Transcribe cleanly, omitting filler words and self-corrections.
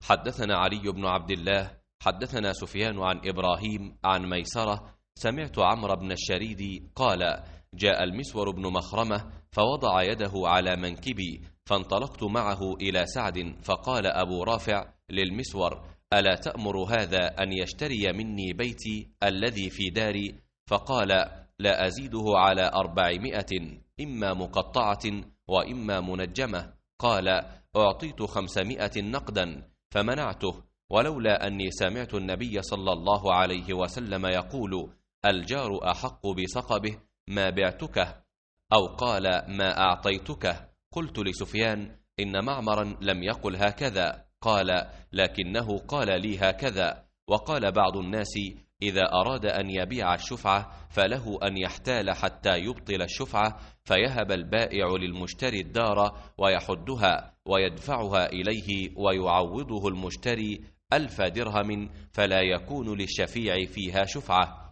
حدثنا علي بن عبد الله حدثنا سفيان عن إبراهيم عن ميسرة سمعت عمرو بن الشريد قال: جاء المسور بن مخرمة فوضع يده على منكبي، فانطلقت معه إلى سعد، فقال أبو رافع للمسور: ألا تأمر هذا أن يشتري مني بيتي الذي في داري؟ فقال: لا أزيده على 400، إما مقطعة وإما منجمة. قال: أعطيت 500 نقدا فمنعته، ولولا أني سمعت النبي صلى الله عليه وسلم يقول: الجار أحق بصقبه ما بعتكه، أو قال: ما أعطيتكه. قلت لسفيان: إن معمرا لم يقل هكذا. قال: لكنه قال لي هكذا. وقال بعض الناس: إذا أراد أن يبيع الشفعة فله أن يحتال حتى يبطل الشفعة، فيهب البائع للمشتري الدار ويحدها ويدفعها إليه، ويعوضه المشتري 1000 درهم، فلا يكون للشفيع فيها شفعة.